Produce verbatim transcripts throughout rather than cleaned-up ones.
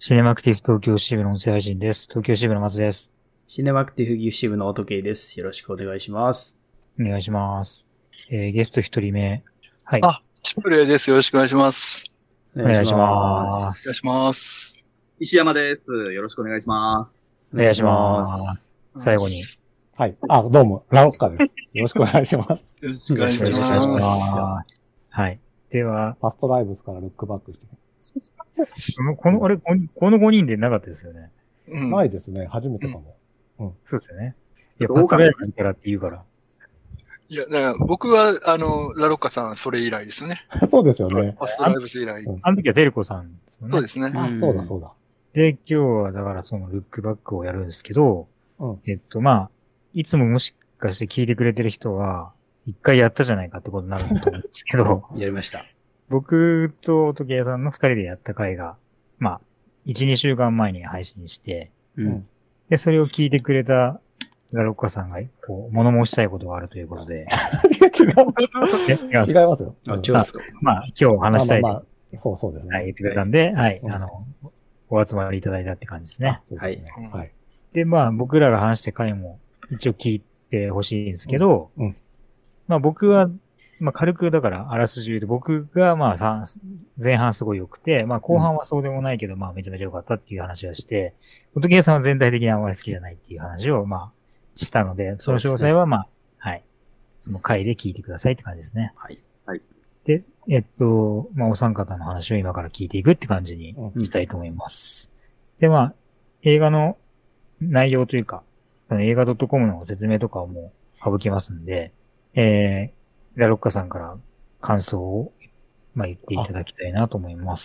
シネマクティブ東京支部の音声配信です。東京支部の松です。 シネマクティブ岐阜支部の音圭です。よろしくお願いします。 お願いします。えー、ゲスト一人目。はい。 あ、チプレイです。よろしくお願いします。 お願いしまお願いす。 します。 石山です。よろしくお願いします。 お願いします。最後に。 はい。あ、どうも、ラオッカです。よろしくお願いします。 よろしくお願いします。 ますはい。では、 ファストライブスからルックバックして。 この、あれ、このごにんでなかったですよね。 うん、ないですね。初めてかも。 うん。うん、そうですよね。いや、ファストライブスからって言うから。 いや、だから僕は、あの、ラロッカさん、それ以来ですよね。 そうですよね。 ファストライブス以来。 あの時はテルコさんですよね。 そうですね。 あ、そうだそうだ。 で、今日はだからそのルックバックをやるんですけど、 うん、 えっと、まあ、いつももしかして聞いてくれてる人は、一回やったじゃないかってことになると思うんですけど。 やりました。 僕と時計さんの二人でやった回が、まあ、一、二週間前に配信して、 うん、 で、それを聞いてくれたラロッカさんが、こう、物申したいことがあるということで。 違う。違います。違いますよ。 あ、違いますか。 まあ、今日話したい。 まあまあまあ、そうそうですね。 はい、言ってくれたんで、はい、あの、お集まりいただいたって感じですね。 はい。はい。 で、まあ、僕らが話した回も一応聞いてほしいんですけど、 うん。 まあ僕は、まあ軽くだからあらすじ言うと僕がまあ前半すごい良くて、まあ後半はそうでもないけど、まあめちゃめちゃ良かったっていう話をして、音ゲーさんは全体的にあんまり好きじゃないっていう話をまあしたので、その詳細はまあ、はい。その回で聞いてくださいって感じですね。 はい。はい。 で、えっと、まあお三方の話を今から聞いていくって感じにしたいと思います。うん、で、まあ映画の内容というか、映画 .com の説明とかをもう省きますんで、えー、ラロッカさんから感想を、まあ、言っていただきたいなと思います。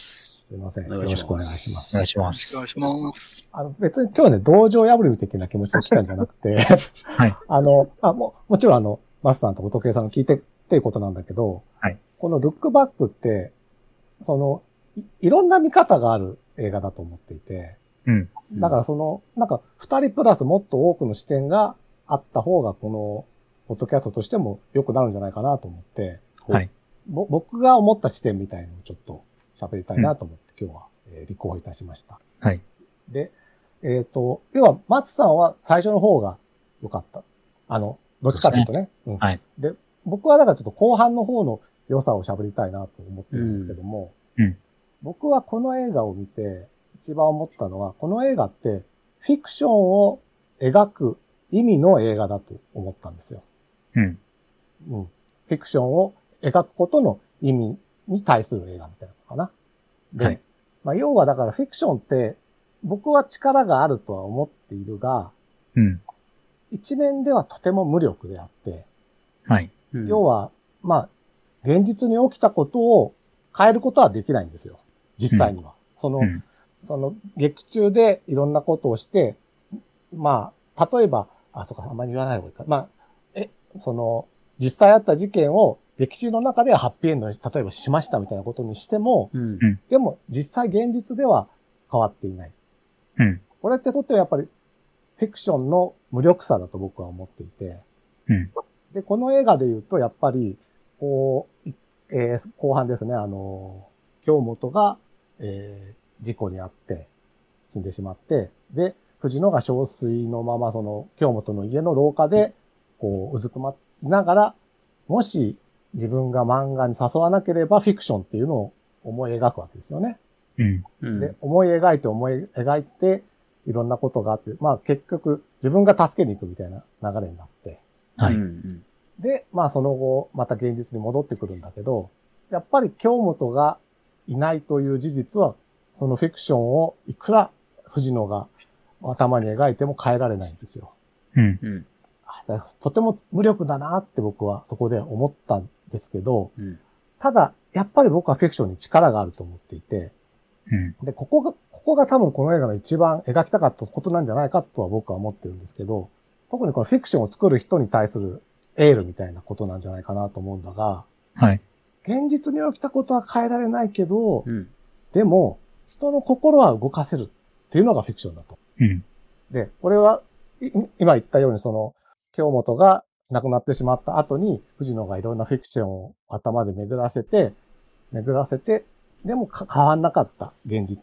すいません。よろしくお願いします。 お願いします。 お願いします。 あの、別に今日はね、道場破り的な気持ちで来たんじゃなくて、 はい。 あの、あ、も、もちろんあの、マスさんと音計さんが聞いてっていうことなんだけど、 はい。 このルックバックって、そのい、いろんな見方がある映画だと思っていて、 うん。 だからその、なんか、二人プラスもっと多くの視点があった方が、この、ポッドキャストとしても良くなるんじゃないかなと思って、 はい。 ぼ僕が思った視点みたいのをちょっと喋りたいなと思って、うん、今日は、えー、立候補いたしました。 はい。 で、えっと、要は、松さんは最初の方が良かった。あの、どっちかというとね。 うねうん、はい。 で、僕はだからちょっと後半の方の良さを喋りたいなと思ってるんですけども、 うんうん、 僕はこの映画を見て、一番思ったのは、この映画ってフィクションを描く意味の映画だと思ったんですよ。 うん。 うん。フィクションを描くことの意味に対する映画みたいなのかな。で、はい、まあ要はだからフィクションって僕は力があるとは思っているが、 うん。 一面ではとても無力であって、 はい。 うん、要は、まあ、現実に起きたことを変えることはできないんですよ。実際には。うん、その、うんその、劇中でいろんなことをして、まあ、例えば、あ、そうか、あんまり言わない方がいいか。まあ、え、その、実際あった事件を劇中の中ではハッピーエンドに、例えばしましたみたいなことにしても、 うん、 でも実際現実では変わっていない。 うん、これってとってはやっぱり、フィクションの無力さだと僕は思っていて、 うん、 で、この映画で言うと、やっぱり、こう、えー、後半ですね、あの、京本が、えー、事故に遭って死んでしまって、で、藤野が憔悴のままその京本の家の廊下でこううずくまってながら、もし自分が漫画に誘わなければフィクションっていうのを思い描くわけですよね。 うん、 で、思い描いて思い描いていろんなことがあって、まあ結局自分が助けに行くみたいな流れになって、 はい。 で、まあその後また現実に戻ってくるんだけど、やっぱり京本がいないという事実はそのフィクションをいくら藤野が頭に描いても変えられないんですよ。 うんうん、 とても無力だなって僕はそこで思ったんですけど、 うん、 ただ、やっぱり僕はフィクションに力があると思っていて、 うん、 で、ここが、ここが多分この映画の一番描きたかったことなんじゃないかとは僕は思ってるんですけど、特にこのフィクションを作る人に対するエールみたいなことなんじゃないかなと思うんだが、 はい。 現実に起きたことは変えられないけど、 うん、 でも、人の心は動かせるっていうのがフィクションだと。 うん、 で、これは、今言ったようにその、京本が亡くなってしまった後に、藤野がいろんなフィクションを頭で巡らせて、巡らせて、でも変わんなかった、現実は。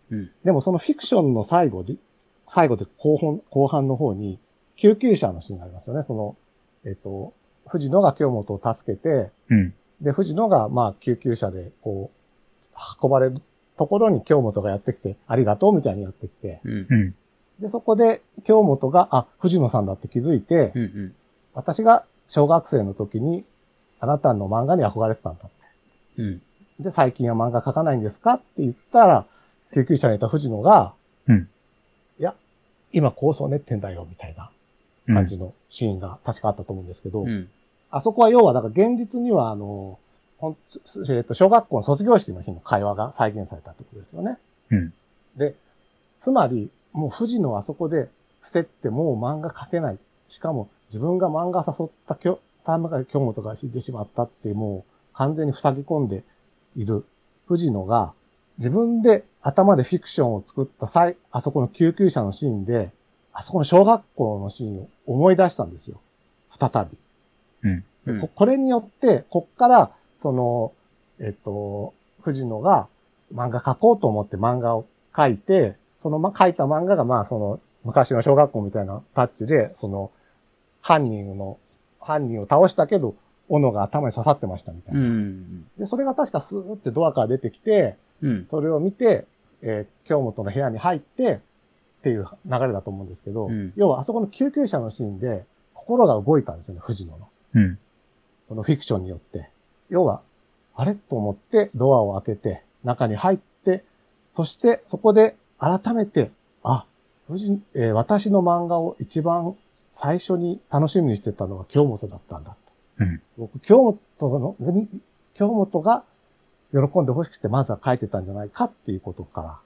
うん。 でもそのフィクションの最後で、最後で後半、後半の方に救急車のシーンがありますよね。その、えっと、藤野が京本を助けて、 うん。 で、藤野がまあ救急車でこう、運ばれるところに京本がやってきて、ありがとうみたいにやってきて、 うん。 うん。 で、そこで京本が、あ、藤野さんだって気づいて、 うん。うん。 私が小学生の時にあなたの漫画に憧れてたんだって。 うん。 で、最近は漫画描かないんですかって言ったら、救急車にいた藤野が、 うん。 いや、今構想練ってんだよ、みたいなうん。 感じのシーンが確かあったと思うんですけど、 うん。 あそこは要は、だから現実には、あの、ほんえっと、小学校の卒業式の日の会話が再現されたってことですよね。 うん。 で、つまり、もう藤野はあそこで伏せってもう漫画描けない。しかも自分が漫画誘ったきょ、田中京本が死んでしまったってもう完全に塞ぎ込んでいる藤野が自分で頭でフィクションを作った際、あそこの救急車のシーンで、あそこの小学校のシーンを思い出したんですよ。再び。 うん。 うんここれによって、こっから、その、えっと、藤野が漫画描こうと思って漫画を描いて、そのま、描いた漫画がまあその、昔の小学校みたいなタッチで、その、犯人の、犯人を倒したけど、斧が頭に刺さってましたみたいな。 うん。 で、それが確かスーってドアから出てきて、 うん。 それを見て、えー京本の部屋に入って、っていう流れだと思うんですけど、 うん要はあそこの救急車のシーンで、心が動いたんですよね、藤野の。 うん。 このフィクションによって。要は、あれと思ってドアを開けて、中に入って、そしてそこで改めて、あ、藤えー私の漫画を一番最初に楽しみにしてたのは京本だったんだ。 うん。 僕、京本の、に京本が喜んで欲しくてまずは書いてたんじゃないかっていうことから、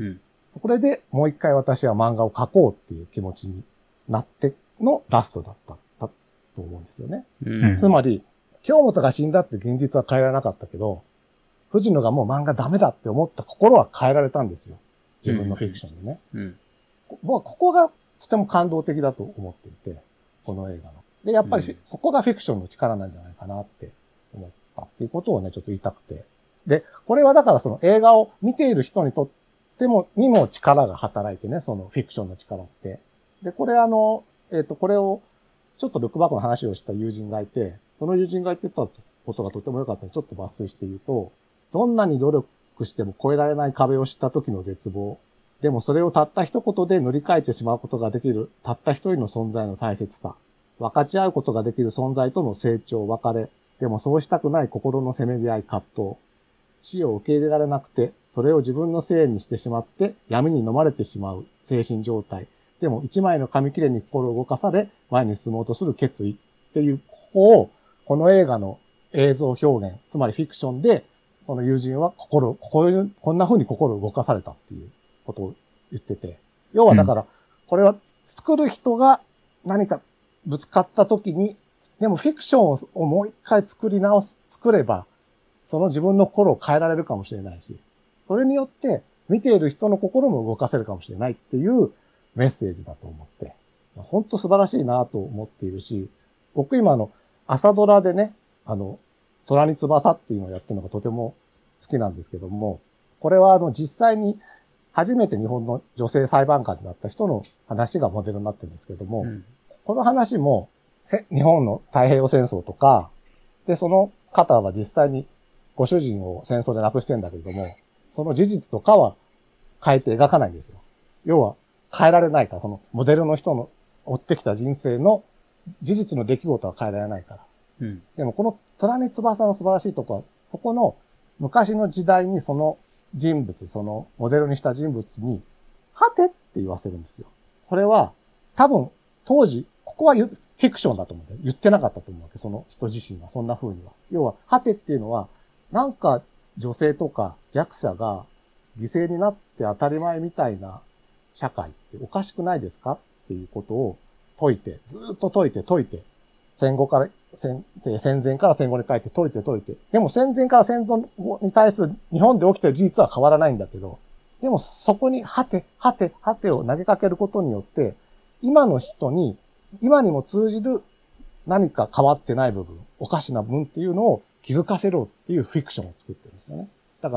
うん。 そこでもう一回私は漫画を描こうっていう気持ちになってのラストだっただと思うんですよね。 うん。 つまり、京本が死んだって現実は変えられなかったけど、藤野がもう漫画ダメだって思った心は変えられたんですよ。自分のフィクションでね。 うん。 僕はここがとても感動的だと思っていて、この映画の。で、やっぱりフィ、 うんそこがフィクションの力なんじゃないかなって思ったっていうことをね、ちょっと言いたくて。で、これはだからその映画を見ている人にとっても、にも力が働いてね、そのフィクションの力って。で、これあの、えっと、これを、ちょっとルックバックの話をした友人がいて、その友人が言ってたことがとても良かったので、ちょっと抜粋して言うと、どんなに努力しても越えられない壁を知った時の絶望。でもそれをたった一言で塗り替えてしまうことができる、たった一人の存在の大切さ。分かち合うことができる存在との成長、別れ。でもそうしたくない心のせめぎ合い、葛藤。死を受け入れられなくて、それを自分のせいにしてしまって闇に飲まれてしまう精神状態。でも一枚の紙切れに心を動かされ、前に進もうとする決意っていう、ここを、この映画の映像表現、つまりフィクションで、その友人は心、こういう、こんな風に心を動かされたっていうことを言ってて。要はだから、これは作る人が何かぶつかった時に、でもフィクションをもう一回作り直す、作れば、その自分の心を変えられるかもしれないし、それによって見ている人の心も動かせるかもしれないっていうメッセージだと思って、本当素晴らしいなと思っているし、僕今あの、朝ドラでね、あの、虎に翼っていうのをやってるのがとても好きなんですけども、これはあの実際に初めて日本の女性裁判官になった人の話がモデルになってるんですけども、うん、この話も日本の太平洋戦争とか、で、その方は実際にご主人を戦争で亡くしてるんだけれども、その事実とかは変えて描かないんですよ。要は変えられないから、そのモデルの人の追ってきた人生の事実の出来事は変えられないから。 うん、 でもこの虎に翼の素晴らしいところは、そこの昔の時代にその人物、そのモデルにした人物に、はてって言わせるんですよ。これは多分当時、ここはフィクションだと思うんだよ。言ってなかったと思うわけ、その人自身はそんな風には。要は、はてっていうのは、なんか女性とか弱者が犠牲になって当たり前みたいな社会っておかしくないですかっていうことを説いて、ずーっと説いて説いて、戦後から、戦、戦前から戦後に書いて説いて説いて。でも戦前から戦後に対する日本で起きてる事実は変わらないんだけど、でもそこにはて、はて、はてを投げかけることによって、今の人に、今にも通じる何か変わってない部分、おかしな部分っていうのを気づかせろっていうフィクションを作ってるんですよね。だから、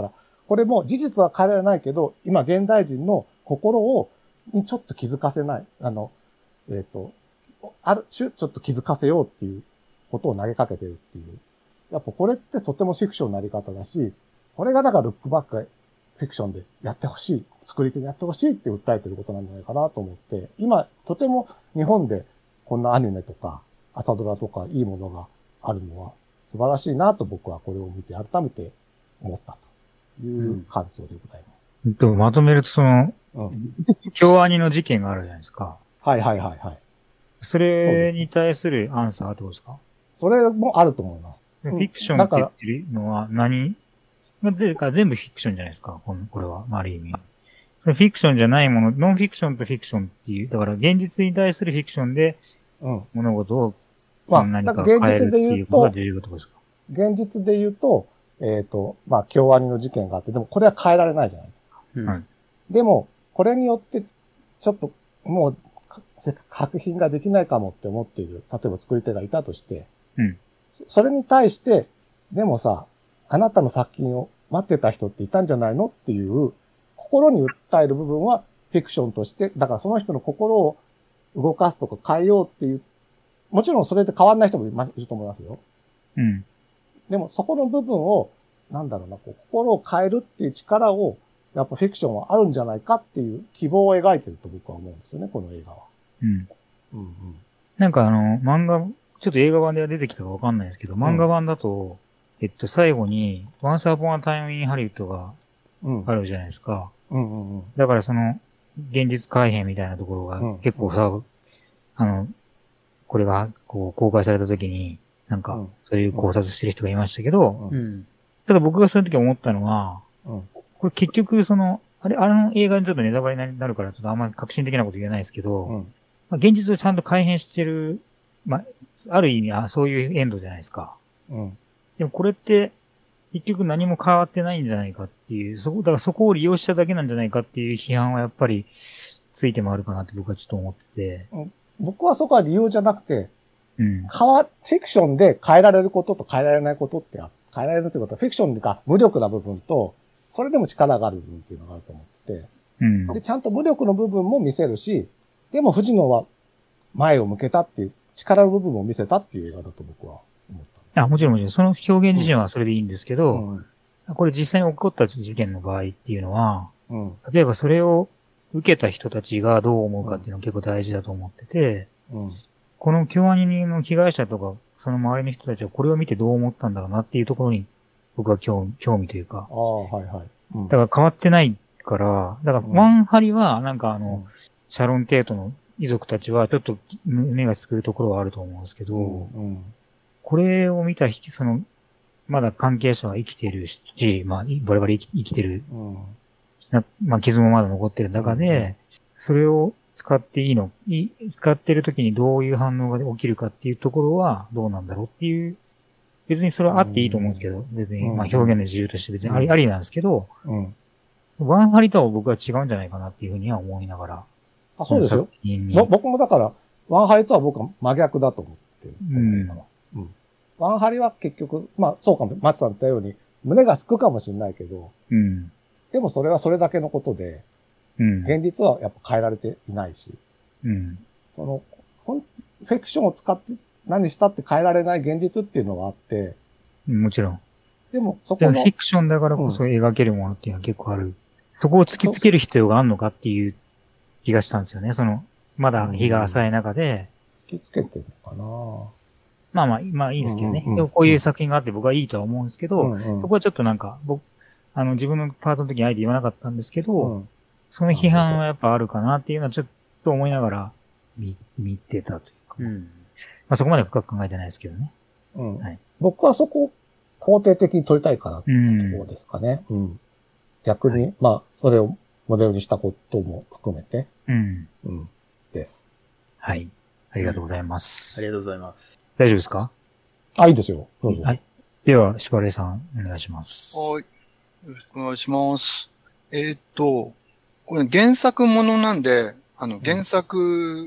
これも事実は変えられないけど、今現代人の心を、にちょっと気づかせない。あの、えっと、ある種ちょっと気づかせようっていうことを投げかけてるっていう。やっぱこれってとてもフィクションのあり方だし、これがだからルックバックフィクションでやってほしい、作り手にやってほしいって訴えてることなんじゃないかなと思って、今とても日本でこんなアニメとか朝ドラとかいいものがあるのは素晴らしいなと僕はこれを見て改めて思ったという感想でございます。 えっと、まとめるとその、 うん。 京アニの事件があるじゃないですか。 はいはいはいはい。 それに対するアンサーってことですか？ それもあると思います。 フィクションって言ってるのは何？でか全部フィクションじゃないですか、このこれは。まあ、ある意味。それフィクションじゃないもの、ノンフィクションとフィクションっていう、だから現実に対するフィクションで、物事を何か変えるっていうことが重要ってことですか？ 現実で言うと、えっと、まあ、京アニの事件があって、でもこれは変えられないじゃないですか。 うんはい、 でも、これによって、ちょっと、もう、作品ができないかもって思っている、例えば作り手がいたとして、 うん、 それに対して、でもさ、あなたの作品を待ってた人っていたんじゃないのっていう、心に訴える部分はフィクションとして、だからその人の心を動かすとか変えようっていう、もちろんそれで変わんない人もいると思いますよ。 うん。 でもそこの部分を、なんだろうな、こう心を変えるっていう力を、やっぱフィクションはあるんじゃないかっていう希望を描いてると僕は思うんですよね、この映画は。 うん。 うんうん。 なんかあの、漫画、ちょっと映画版では出てきたかわかんないですけど、漫画版だと、えっと、最後に、Once Upon a Time in Hollywood があるじゃないですか。 うんうんうん。 だからその、現実改変みたいなところが結構さ、うん、あの、これがこう公開された時に、なんか、そういう考察してる人がいましたけど、 うん、 ただ僕がその時思ったのは、 うん、 これ結局その、あれ、あの映画にちょっとネタバレになるから、ちょっとあんまり革新的なこと言えないですけど、うん、まあ、現実をちゃんと改変してる、まあ、ある意味はそういうエンドじゃないですか。 うん、 でもこれって、結局何も変わってないんじゃないかっていう、そこ、だからそこを利用しただけなんじゃないかっていう批判はやっぱりついて回るかなって僕はちょっと思ってて。 うん、僕はそこは利用じゃなくて、 うん、 変わ、フィクションで変えられることと変えられないことってあ、変えられるということはフィクションが無力な部分と、それでも力がある部分っていうのがあると思ってて、 うん、 で、ちゃんと無力の部分も見せるし、でも藤野は前を向けたっていう、力の部分も見せたっていう映画だと僕は思った。 あ、もちろんもちろん、その表現自身はそれでいいんですけど、 うん、 これ実際に起こった事件の場合っていうのは、 うん、 例えばそれを受けた人たちがどう思うかっていうのが結構大事だと思ってて、 うん、 この京アニの被害者とか、その周りの人たちはこれを見てどう思ったんだろうなっていうところに、僕は興味、興味というか。 ああ、はいはい。 うん、だから変わってないから、だからワンハリは、なんかあの、うん、シャロン・テートの遺族たちはちょっと目がつくるところはあると思うんですけど、 うんうん、 これを見た人、その、まだ関係者は生きてるし、まあ、我々生き生きてる、うん、なまあ、傷もまだ残ってる中で、うん、それを使っていいの、い使ってる時にどういう反応が起きるかっていうところはどうなんだろうっていう、別にそれはあっていいと思うんですけど、別に、まあ表現の自由として別にあり、うん、ありなんですけど、うん、ワンハリとは僕は違うんじゃないかなっていうふうには思いながら。 あ、そうですよ。僕もだから、ワンハリとは僕は真逆だと思ってる。うん。うん。ワンハリは結局、まあそうかも、松さん言ったように、胸がすくかもしれないけど、 うん。 でもそれはそれだけのことで、うん。現実はやっぱ変えられていないし、 うん。 その、フィクションを使って何したって変えられない現実っていうのがあって、 もちろん。 でもそこの。 フィクションだからこそ描けるものっていうのは結構ある。うん、そこを突きつける必要があるのかっていう気がしたんですよね。その、まだ日が浅い中で。 突きつけてるのかな。 まあまあ、まあいいですけどね。うんうんうん、こういう作品があって僕はいいとは思うんですけど、うんうん、そこはちょっとなんか、僕、あの自分のパートの時にあえて言わなかったんですけど、うん、その批判はやっぱあるかなっていうのはちょっと思いながら見、見てたというか。うん、まあそこまで深く考えてないですけどね。 うんはい、僕はそこを肯定的に取りたいかなっていうところですかね。うん、逆に、はい、まあ、それをモデルにしたことも含めて、 うん。 うん。です。 はい。ありがとうございます。 ありがとうございます。 大丈夫ですか？ あ、いいですよ。どうぞ。 はい。では、しばれさん、お願いします。 はい。よろしくお願いします。えー、っと、これ原作ものなんで、あの、原作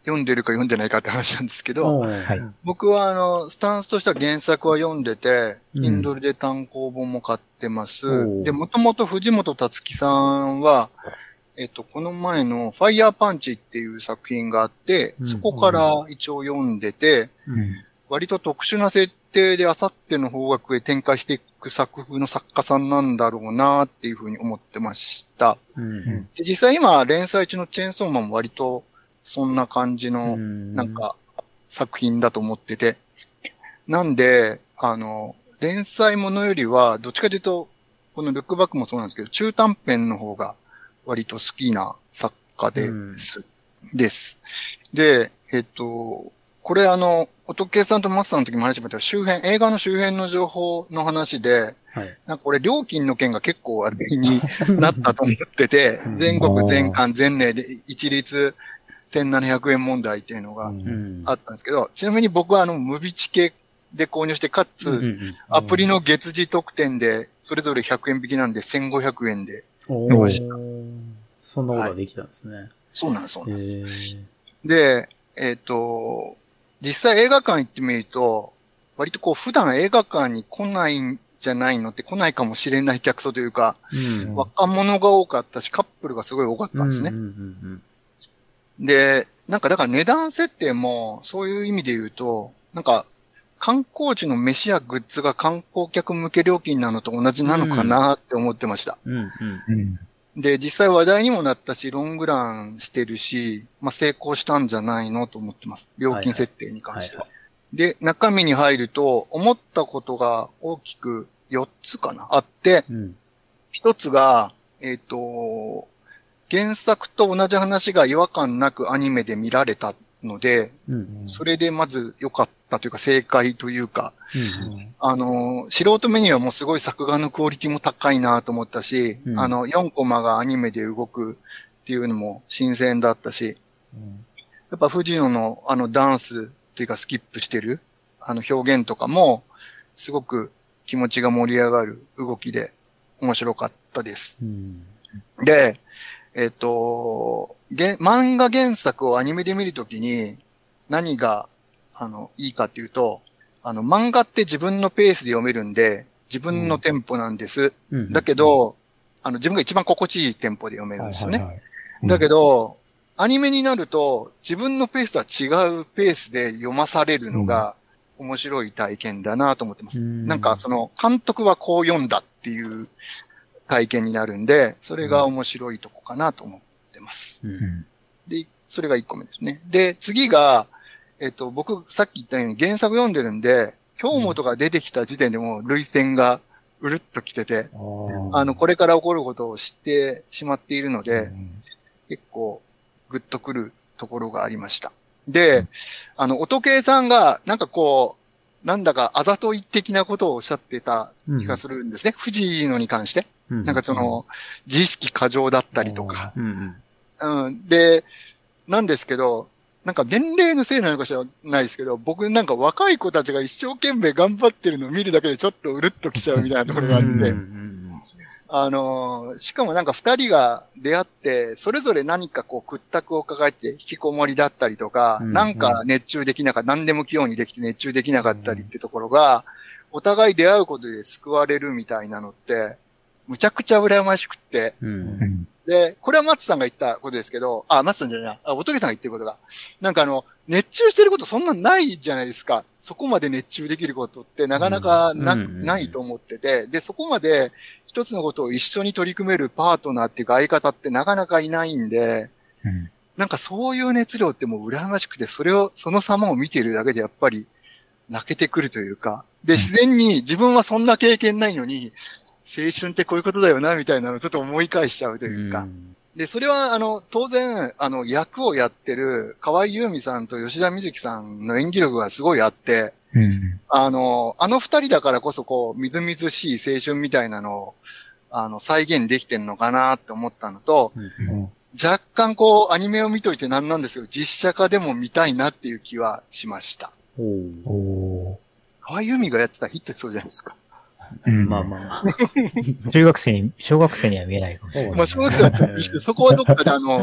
読んでるか読んでないかって話なんですけど、 はい。 僕はあの、スタンスとしては原作は読んでて、 うん Kindle で単行本も買ってます。 おーで、もともと藤本達樹さんは、えっと、この前のファイヤーパンチっていう作品があって、 うんそこから一応読んでて、 うん。 割と特殊な設定であさっての方角へ展開していく作風の作家さんなんだろうなっていうふうに思ってました。 うん。 で、実際今連載中のチェーンソーマンも割とそんな感じの、 ななん、か作品だと思ってて。なんで、あの、連載ものよりは、どっちかというと、このルックバックもそうなんですけど、中短編の方が割と好きな作家です。 うんです。で、えっと、これあの、音系さんとマスターの時も話しましたけど、周辺、映画の周辺の情報の話で、 はい。 なんかこれ料金の件が結構話題になったと思っててうん、 全国全館全年で一律せんななひゃくえん問題っていうのがうんあったんですけど、ちなみに僕はあの、ムビチケで購入して、かうんうつ、 んアプリの月次特典で、それぞれひゃくえん引きなんでせんごひゃくえんで。 お見ましたーそんなことができたんですね。 そうなんです、そうへなんです。 ーで、えっと、実際映画館行ってみると、割とこう普段映画館に来ないんじゃないのって来ないかもしれない客層というか、 うん若者が多かったし、カップルがすごい多かったんですね。 うんうんで、なんかだから値段設定もそういう意味で言うと、なんか観光地の飯やグッズが観光客向け料金なのと同じなのかなって思ってました。 うんうんうん。 で、実際話題にもなったし、ロングランしてるし、まあ成功したんじゃないのと思ってます。料金設定に関しては。 はで、中身に入ると、思ったことが大きくよっつかなあって、 うん一つが、えっと、原作と同じ話が違和感なくアニメで見られたので、 うんそれでまず良かったというか正解というか、 うんあの、素人目にはもうすごい作画のクオリティも高いなと思ったし、 うんあの、よんコマがアニメで動くっていうのも新鮮だったし、やっぱ藤野のあのダンスというかスキップしてるあの表現とかもすごく気持ちが盛り上がる動きで面白かったです。 うんで、えっと、げ漫画原作をアニメで見るときに何があのいいかっていうと、あの漫画って自分のペースで読めるんで自分のテンポなんです。 うんだけど、あの自分が一番心地いいテンポで読めるんですよね。 はいはいはいだけど、アニメになると自分のペースとは違うペースで読まされるのが面白い体験だなと思ってます。 うんなんかその監督はこう読んだっていう体験になるんで、それが面白いとこかなと思ってます。 ううんん。 で、それがいっこめですね。で、次が、えっと、僕さっき言ったように原作読んでるんで、京本が出てきた時点でもう類線がうるっと来てて、 あーあの、これから起こることを知ってしまっているので、 うん結構グッとくるところがありました。で、あの、音系さんが、なんかこう、なんだかあざとい的なことをおっしゃってた気がするんですね。藤野に関して。 うんなんかその、自意識過剰だったりとか。 うんうんうん。で、なんですけど、なんか年齢のせいなのか知らないですけど、僕なんか若い子たちが一生懸命頑張ってるのを見るだけでちょっとうるっときちゃうみたいなところがあって、 うんうんあのーしかもなんか二人が出会って、それぞれ何かこう屈託を抱えて引きこもりだったりとか、 うんなんか熱中できなかった、何でも器用にできて熱中できなかったりってところが、お互い出会うことで救われるみたいなのって、むちゃくちゃ羨ましくって、 うんうん。 で、これは松さんが言ったことですけど、あ、松さんじゃない、あ、乙毛さんが言ってることが、なんかあの、熱中してることそんなないじゃないですか。そこまで熱中できることってなかなかな、 うんないと思ってて、で、そこまで一つのことを一緒に取り組めるパートナーっていうか相方ってなかなかいないんで、 うん。 なんかそういう熱量ってもう羨ましくて、それを、その様を見ているだけでやっぱり泣けてくるというか、で、自然に自分はそんな経験ないのに、青春ってこういうことだよな、みたいなのをちょっと思い返しちゃうというか、で、それは、あの、当然、あの、役をやってる河合優美さんと吉田瑞希さんの演技力がすごいあって、 うん。 あの、あの二人だからこそ、こう、みずみずしい青春みたいなのを、あの、再現できてんのかなって思ったのと、 うん若干こう、アニメを見といてなんなんですよ。実写化でも見たいなっていう気はしました。 おーお河合優美がやってたらヒットしそうじゃないですか。 うん。 まあまあまあ。 中学生に、小学生には見えないかもしれない。 まあ、小学生はちょっとして、そこはどっかであの、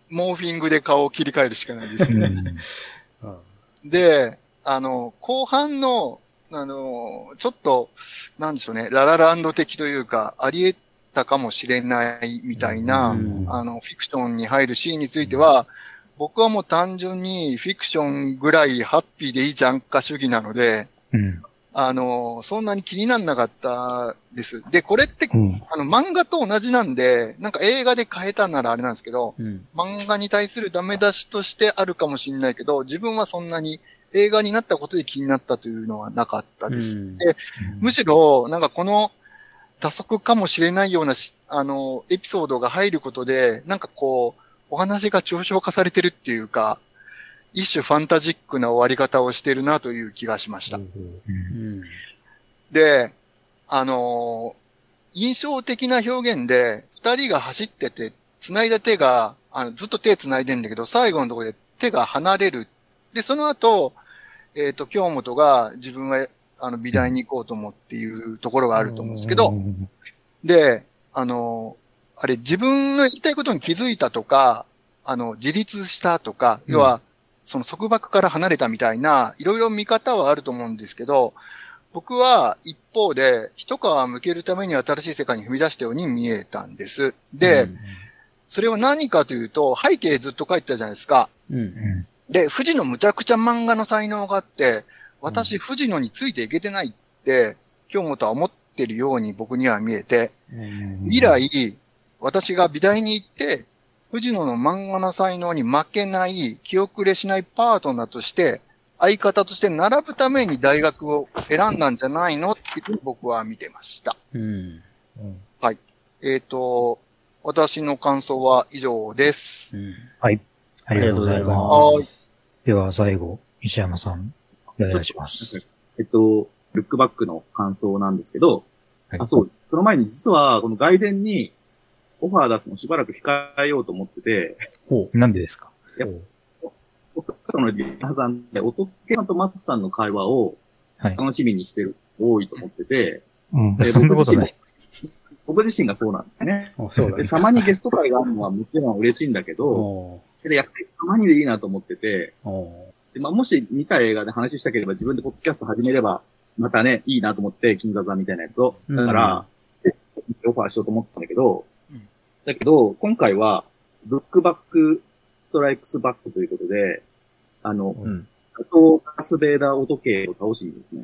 モーフィングで顔を切り替えるしかないですね。 うんで、あの、後半の、あの、ちょっと、なんでしょうね、ララランド的というか、あり得たかもしれないみたいな、 うんあの、フィクションに入るシーンについては、僕はもう単純にフィクションぐらいハッピーでいいじゃんか主義なので、 うん。 あの、そんなに気になんなかったです。で、これって、 うん。 あの、漫画と同じなんで、なんか映画で変えたならあれなんですけど、 うん。 漫画に対するダメ出しとしてあるかもしれないけど、自分はそんなに映画になったことで気になったというのはなかったです。 うんで、むしろ、なんかこの多足かもしれないようなし、あの、エピソードが入ることで、なんかこう、お話が抽象化されてるっていうか、一種ファンタジックな終わり方をしてるなという気がしました。 うん。 で、あのー印象的な表現で、二人が走ってて、繋いだ手が、あの、ずっと手繋いでんだけど、最後のところで手が離れる。で、その後、えっ、と、京本が自分は、あの、美大に行こうと思っていうところがあると思うんですけど、で、あのーあれ、自分の言いたいことに気づいたとか、あの、自立したとか、要は、その束縛から離れたみたいな、いろいろ見方はあると思うんですけど、僕は一方で、一皮向けるために新しい世界に踏み出したように見えたんです。で、 うんそれは何かというと、背景ずっと書いてたじゃないですか。 うん。 うんで、藤野むちゃくちゃ漫画の才能があって、私、藤野についていけてないって、京本は思ってるように僕には見えて、以来、私が美大に行って、藤野の漫画の才能に負けない、気遅れしないパートナーとして、相方として並ぶために大学を選んだんじゃないのっていうふうに僕は見てました。 うん。 えっ、と、私の感想は以上です。 うん。 はい。あありがとうございりがとうございま。 ますす。 では最後、石山さん、お願いします。 えっと、ルックバックの感想なんですけど、 はいあ、そう、その前に実は、この外伝にオファー出すのしばらく控えようと思ってて、 ほなんでですか？ 僕はそのリハさんで、音系さんとマツさんの会話をはい。 楽しみにしてる、多いと思ってて、 うん。 でそんなことない。 僕自身がそうなんですね。 う。そうだで、 ね。 たまにゲスト会があるのはもちろん嬉しいんだけど、 おけどやっぱりたまにでいいなと思ってて、 ーおでまあ、もし見た映画で話したければ自分でポッドキャスト始めれば、またね、いいなと思って、金座座みたいなやつを。だから、オファーしようと思ったんだけど、 うんだけど、今回は、ルックバック、ストライクスバックということで、あの、 ーうん。 ガトー・カスベーダー音系を倒しにですね。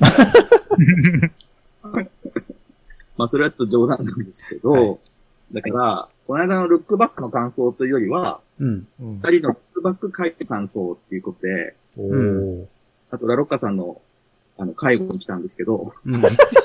まあ、それはちょっと冗談なんですけど、 はいだから、この間のルックバックの感想というよりは、 うん。 うん。 二人のルックバック会の感想っていうことで、 おー。 あと、ラロッカさんの、あの、介護に来たんですけど、 うん。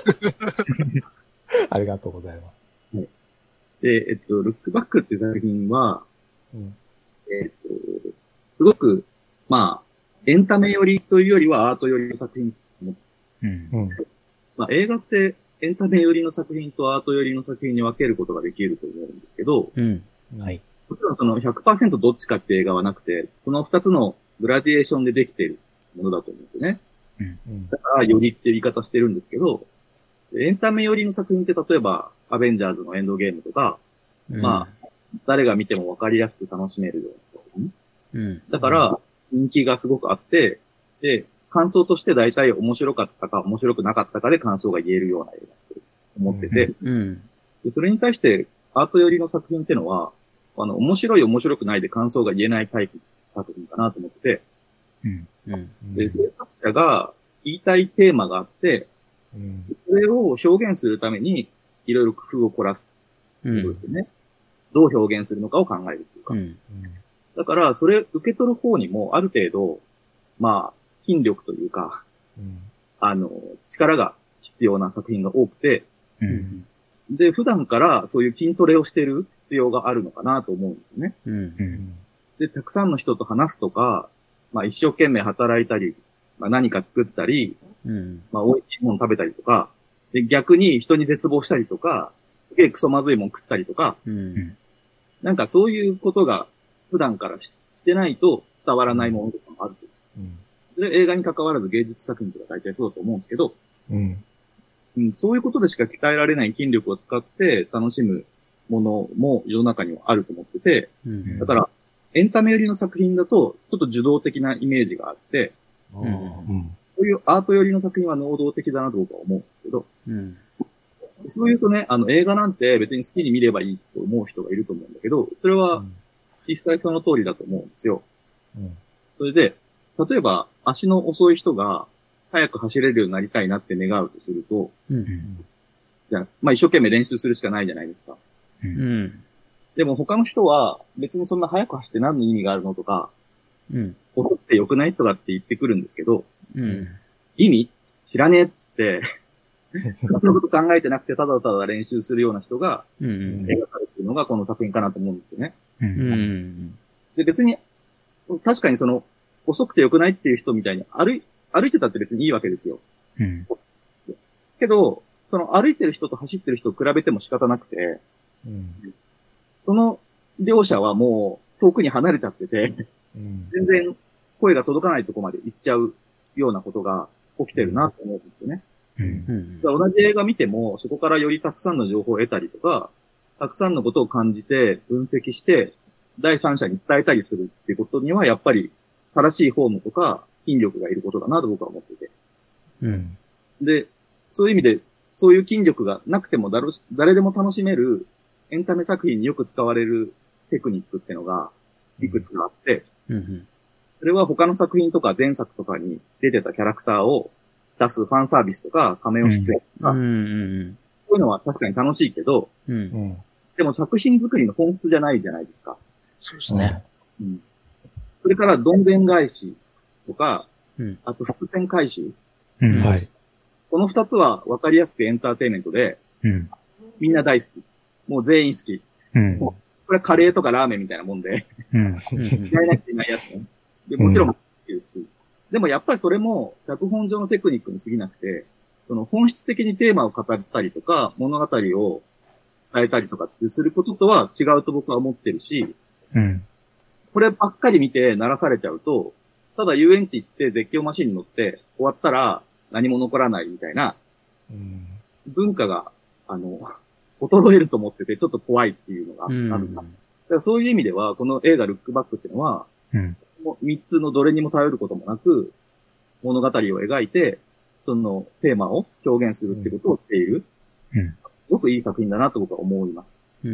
ありがとうございます。 で、えっと、ルックバックっていう作品は、 うん。 えっと、すごく、まあ、エンタメ寄りというよりはアート寄りの作品。 うんうん。 まあ、映画ってエンタメ寄りの作品とアート寄りの作品に分けることができると思うんですけど、 うん。 はい。 もちろんその ひゃくパーセント どっちかっていう映画はなくて、その二つのグラディエーションでできているものだと思うんですよね。 うん。 だから、よりっていう言い方してるんですけど、エンタメ寄りの作品って例えば、アベンジャーズのエンドゲームとか、まあ、誰が見ても分かりやすく楽しめるような作品。 うん。 だから、人気がすごくあって、で、感想として大体面白かったか面白くなかったかで感想が言えるような映画と思ってて、 うん。 でそれに対してアート寄りの作品ってのは、あの、面白い面白くないで感想が言えないタイプの作品かなと思ってて、 うん。 うん。 で、制作者が言いたいテーマがあって、 うん。 それを表現するためにいろいろ工夫を凝らすうことでん。 すよね。どう表現するのかを考えるっていうか。 うん。 だから、それ受け取る方にもある程度、まあ、筋力というか、 うん。 あの、力が必要な作品が多くて、 う。 うんん。 で、普段からそういう筋トレをしてる必要があるのかなと思うんですよね。 うん。 うん。 で、たくさんの人と話すとか、まあ一生懸命働いたり、まあ何か作ったり、 うん。 まあ美味しいもの食べたりとか、で、逆に人に絶望したりとか、すげえクソまずいもん食ったりとか、 うん。 なんかそういうことが普段から し, してないと伝わらないものとかもあると。 うん。 で、映画に関わらず芸術作品とか大体そうだと思うんですけど、 うん。 うん、そういうことでしか鍛えられない筋力を使って楽しむものも世の中にはあると思ってて、 うん。 だから、 エンタメ寄りの作品だと、ちょっと受動的なイメージがあって、 うん。 そういうアート寄りの作品は能動的だなと僕は思うんですけど、 うん。 そういうとね、あの映画なんて別に好きに見ればいいと思う人がいると思うんだけど、それは実際その通りだと思うんですよ。 うん。 それで、例えば足の遅い人が早く走れるようになりたいなって願うとすると、 うん。 じゃあ、まあ一生懸命練習するしかないじゃないですか。 うん。 でも他の人は別にそんな早く走って何の意味があるのとか、 うん。 遅くて良くないとかって言ってくるんですけど、 うん。 意味知らねえっつって、そのこと考えてなくてただただ練習するような人がうん。 描かれているのがこの作品かなと思うんですよね。 う。 うんん。 で、別に、確かにその、遅くて良くないっていう人みたいに歩い、歩いてたって別にいいわけですよ。 うん。 けど、その歩いてる人と走ってる人を比べても仕方なくて、 うん。 その両者はもう遠くに離れちゃってて、 うん。 全然声が届かないところまで行っちゃうようなことが起きてるなと思うんですよね。 うん。 うん。 だから同じ映画見ても、そこからよりたくさんの情報を得たりとか、たくさんのことを感じて、分析して、第三者に伝えたりするっていうことには、やっぱり正しいフォームとか筋力がいることだなと僕は思ってて。 うん。 で、そういう意味で、そういう筋力がなくてもだろし誰でも楽しめるエンタメ作品によく使われるテクニックってのがいくつかあって、 うん。 それは他の作品とか前作とかに出てたキャラクターを出すファンサービスとかカメオ出演とか、 うん。 そういうのは確かに楽しいけど、 う。 うんん。 でも作品作りの本質じゃないじゃないですか。 そうですね。 うん。それからどんでん返しとか、 うん。 あと伏線回収。 うん。 はい。 この二つは分かりやすくエンターテインメントで、 うん。 みんな大好き。もう全員好き。 うん。 これはカレーとかラーメンみたいなもんで、 うん。 嫌いな人いないやつね。で、もちろん好きですし。でもやっぱりそれも脚本上のテクニックに過ぎなくて、その本質的にテーマを語ったりとか、物語を伝えたりとかすることとは違うと僕は思ってるし、 うん。 こればっかり見て鳴らされちゃうと、ただ遊園地行って絶叫マシンに乗って終わったら何も残らないみたいなうん。 文化が、あの、衰えると思っててちょっと怖いっていうのがあるんだ。だからそういう意味では、この映画ルックバックっていうのは、 うん。 三つのどれにも頼ることもなく、物語を描いて、そのテーマを表現するってことをしている。 うん。 すごくいい作品だなと僕は思います。 うん。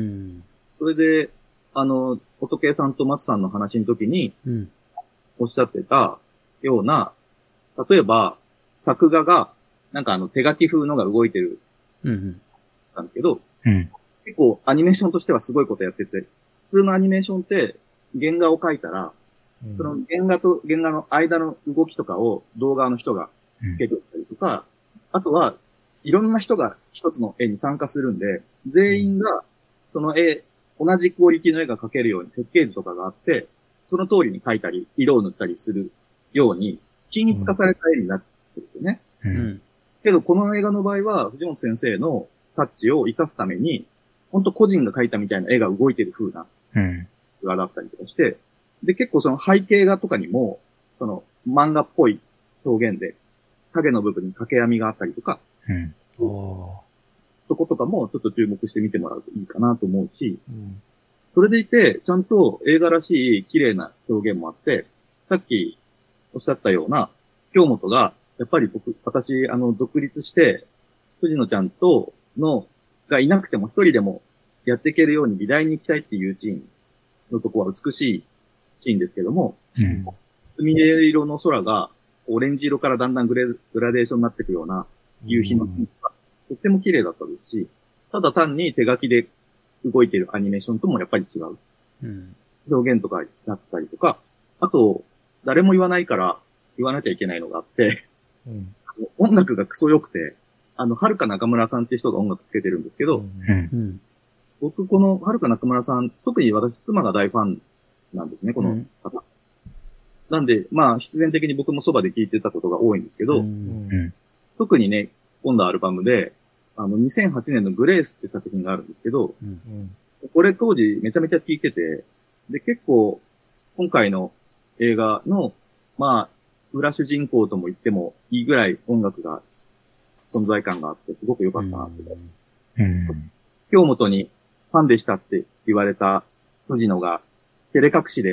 それで、あの、乙慶さんと松さんの話の時にうん。 おっしゃってたような、例えば、作画が、なんかあの手書き風のが動いてる、 うん。 なんですけど、 うん。 結構アニメーションとしてはすごいことやってて、普通のアニメーションって原画を描いたら、その原画と原画の間の動きとかを動画の人がつけておったりとか、あとはいろんな人が一つの絵に参加するんで、全員がその絵、同じクオリティの絵が描けるように設計図とかがあって、その通りに描いたり、色を塗ったりするように、均一化された絵になってるんですよね。 う。 うんん。 けどこの映画の場合は、藤本先生のタッチを活かすために、本当個人が描いたみたいな絵が動いてる風なうん。 画だったりとかして、で、結構その背景画とかにも、その漫画っぽい表現で、影の部分に掛け網があったりとか、 うん。 おそことかもちょっと注目して見てもらうといいかなと思うし、 うん。 それでいて、ちゃんと映画らしい綺麗な表現もあって、さっきおっしゃったような、京本が、やっぱり僕、私、あの、独立して、藤野ちゃんとの、がいなくても一人でもやっていけるように美大に行きたいっていうシーンのとこは美しいシーンですけども、 うん。 すみれ色の空がオレンジ色からだんだんグレグラデーションになっていくような夕日のシーンがとっても綺麗だったですし、ただ単に手書きで動いているアニメーションともやっぱり違ううん。 表現とかだったりとか、あと、誰も言わないから言わなきゃいけないのがあって、 うん。 音楽がクソ良くて、あの、はるか中村さんっていう人が音楽つけてるんですけど、 うん。 うん。 僕このはるか中村さん、特に私妻が大ファンなんですね、この方。なんで、まあ、必然的に僕もそばで聴いてたことが多いんですけど、 うん。 特にね、今度アルバムで、あの、にせんはちねんのグレースって作品があるんですけど、 うん。 これ当時めちゃめちゃ聴いてて、で、結構、今回の映画の、まあ、裏主人公とも言ってもいいぐらい音楽が、存在感があって、すごく良かったなって。 うん。 京本にファンでしたって言われた藤野が、照れ隠しで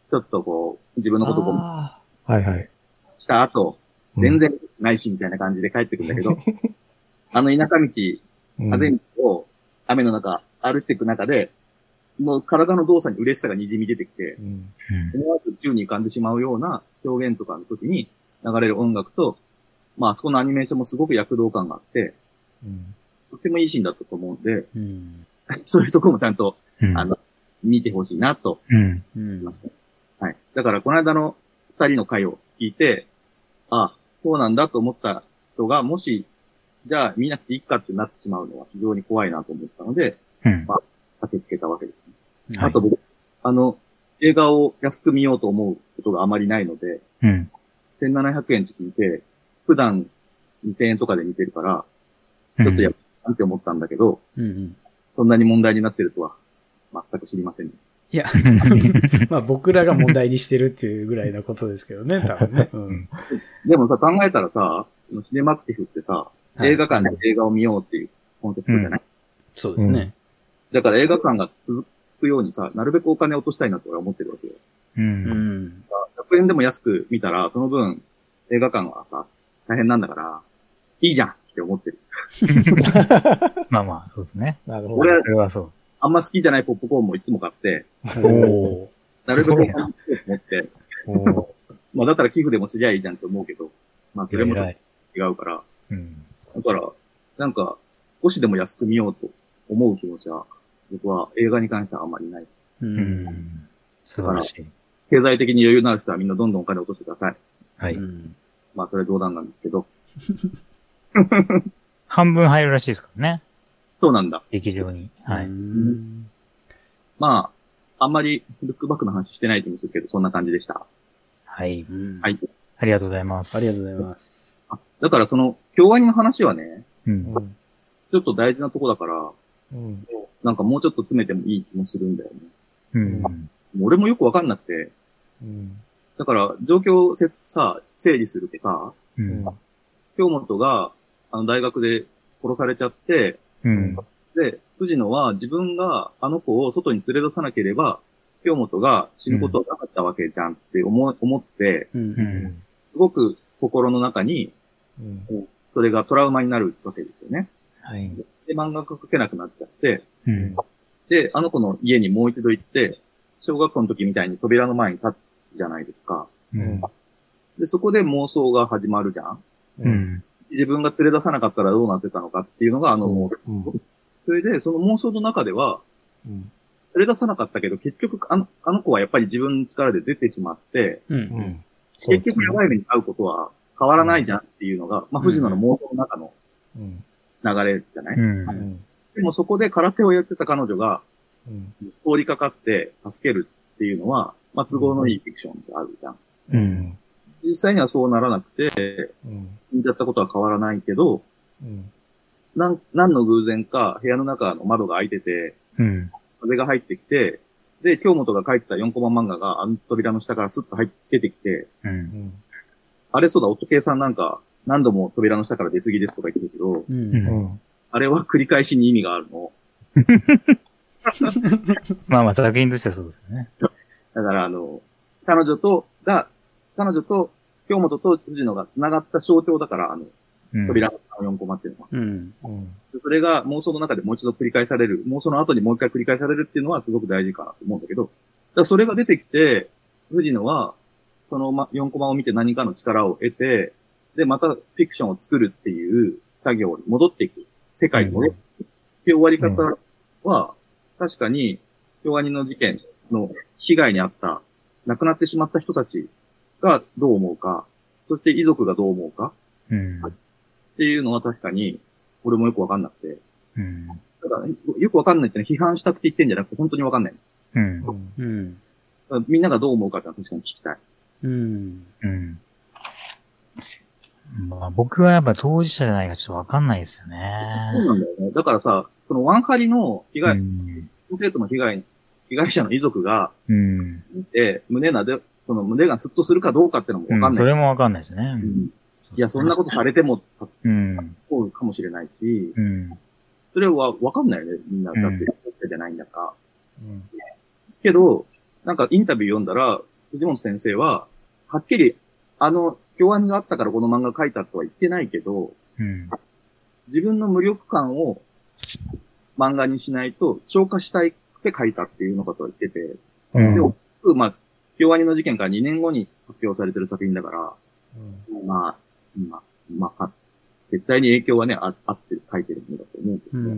ちょっとこう、自分のことをああ、はいはい。 した後、全然ないしみたいな感じで帰ってくるんだけど、あの田舎道、あぜ道を雨の中歩いていく中で、もう体の動作に嬉しさが滲み出てきて、 うん思わず宙に浮かんでしまうような表現とかの時に流れる音楽と、まあ、あそこのアニメーションもすごく躍動感があって、 うんとってもいいシーンだったと思うんで、 うん。 そういうところもちゃんと、 うん。 あの、見てほしいなとうん。 うん思いました。はい。だから、この間の二人の回を聞いて、あ、そうなんだと思った人が、もし、じゃあ見なくていいかってなってしまうのは非常に怖いなと思ったので、 うん。 まあ、駆けつけたわけですね。 はいあと僕、あの、映画を安く見ようと思うことがあまりないので、 うん。 せんななひゃくえんって聞いて、普段にせんえんとかで見てるから、ちょっとやっぱなんて思ったんだけど、 うんうん。 そんなに問題になってるとは全く知りませんね。 いや、まあ僕らが問題にしてるっていうぐらいのことですけどね、多分ね。うん。 でもさ、考えたらさ、シネマクティフってさ、 はい映画館で映画を見ようっていうコンセプトじゃない、 そうですね。 だから映画館が続くようにさ、なるべくお金を落としたいなと俺は思ってるわけよ。 う。 うんん。 ひゃくえんでも安く見たら、その分映画館はさ、大変なんだから、いいじゃんって思ってる。 まあまあ、そうですね。 なるほど。 俺それはそうです。 あんま好きじゃないポップコーンもいつも買って、 おー。 なるべくお金すごいなを持って、 おまあだったら寄付でもすりゃいいじゃんって思うけど、まあそれもちょっ偉い。 と違うから、 うん。 だから、なんか、少しでも安く見ようと思う気持ちは、僕は映画に関してはあんまりない。 う。 うんん。素晴らしい。 経済的に余裕のある人はみんなどんどんお金を落としてください。 はい。 うんまあそれは冗談なんですけど。 半分入るらしいですからね。 そうなんだ。 劇場に。はうい。 んまあ、あんまりルックバックの話してない気もするけど、そんな感じでした。 はい。 うんはい。 ありがとうございます。 ありがとうございます。 あだからその、京アニの話はね、 う。 うんん。 ちょっと大事なとこだから、 うん。 なんかもうちょっと詰めてもいい気もするんだよね。 うん。 もう俺もよくわかんなくて、 うん。 だから状況をせさ、整理するとさ、 うん。 京本が、あの大学で殺されちゃって、 うん。 で、藤野は自分があの子を外に連れ出さなければ、京本が死ぬことはなかったわけじゃんって思い思って、 うんうん。 すごく心の中に、 うん。 それがトラウマになるわけですよね。 はい。 で、漫画が描けなくなっちゃって、 うん。 で、あの子の家にもう一度行って、小学校の時みたいに扉の前に立つじゃないですか。 うん。 で、そこで妄想が始まるじゃん。 うん。 自分が連れ出さなかったらどうなってたのかっていうのがあの妄想。 うん。 それで、その妄想の中では、 うん。 連れ出さなかったけど、結局あの、あの子はやっぱり自分の力で出てしまって、 うん。う。 うんん。 結局やばい目に遭うことは変わらないじゃんっていうのが、まあ、藤野の妄想の中のうん。 流れじゃない、 うん。 うん。 でもそこで空手をやってた彼女がうん。 通りかかって助けるっていうのは、まあ、都合のいいフィクションであるじゃん。 うん。 実際にはそうならなくて、 うん。 死んじゃったことは変わらないけど、 うん。 なん、何の偶然か部屋の中の窓が開いてて、 うん。 風が入ってきて、で、京本が書いてたよんコマ漫画があの扉の下からスッと入って出てきて、 う。 うんん。 あれそうだ、音系さんなんか何度も扉の下から出過ぎですとか言ってるけど、 うん。 うんうん。 あれは繰り返しに意味があるの。 まあまあ、作品としてはそうですよね。 だからあの、彼女と、が、彼女と京本と藤野が繋がった象徴だから、あの、 うん。 扉のよんコマっていうのは。 うん。 うん。 それが妄想の中でもう一度繰り返される、妄想の後にもう一回繰り返されるっていうのはすごく大事かなと思うんだけど、だからそれが出てきて、藤野は、そのよんコマを見て何かの力を得て、で、またフィクションを作るっていう作業に戻っていく。世界に戻っていく。っていう終わり方は、確かに、京アニの事件の被害に遭った、亡くなってしまった人たちがどう思うか、そして遺族がどう思うかうん。 っていうのは確かに、俺もよくわかんなくて、 うん。 ただよくわかんないってのは批判したくて言ってんじゃなくて、本当にわかんない。 うん。 うん。 うん。 だからみんながどう思うかってのは確かに聞きたい。 うん。 うん。まあ、僕はやっぱ当事者じゃないからちょっとわかんないですよね。 そうなんだよね。だからさ、そのワンハリの被う害、 ん。 コンクリートの被害、被害者の遺族がうん。 見て、胸なで、その胸がスッとするかどうかってのもわかんない。 それもわかんないですね。 うんいや、そんなことされても、 うん。 そうかもしれないし、 うん。 それはわかんないよね、みんな。 うんだって、じゃないんだから。 うん。 けど、なんかインタビュー読んだら、 藤本先生は、はっきり、あの、京アニがあったからこの漫画描いたとは言ってないけど、 うん。 自分の無力感を漫画にしないと消化したいって書いたっていうのかとは言ってて、 うん。 でも、まあ、京アニの事件からにねんごに発表されてる作品だから、 うん、 まあ、まあ、まあ、絶対に影響はね、ああって書いてるものだと思うけどね。 うん。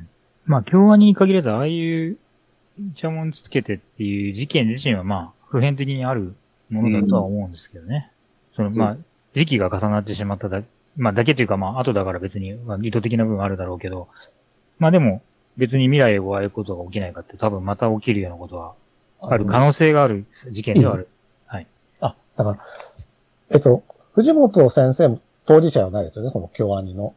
まあ、京アニに限らず、ああいうイチャモンつけてっていう事件自身はまあ、普遍的にあるものだとは思うんですけどね。うん、その、まあ、時期が重なってしまっただ、まあ、だけというかまあ、後だから別に、まあ、意図的な部分あるだろうけど、まあでも、別に未来をああいうことが起きないかって多分また起きるようなことは、ある可能性がある事件ではある。はい。 あ、だから、えっと、藤本先生も当事者ではないですよね、この京アニの。 うん。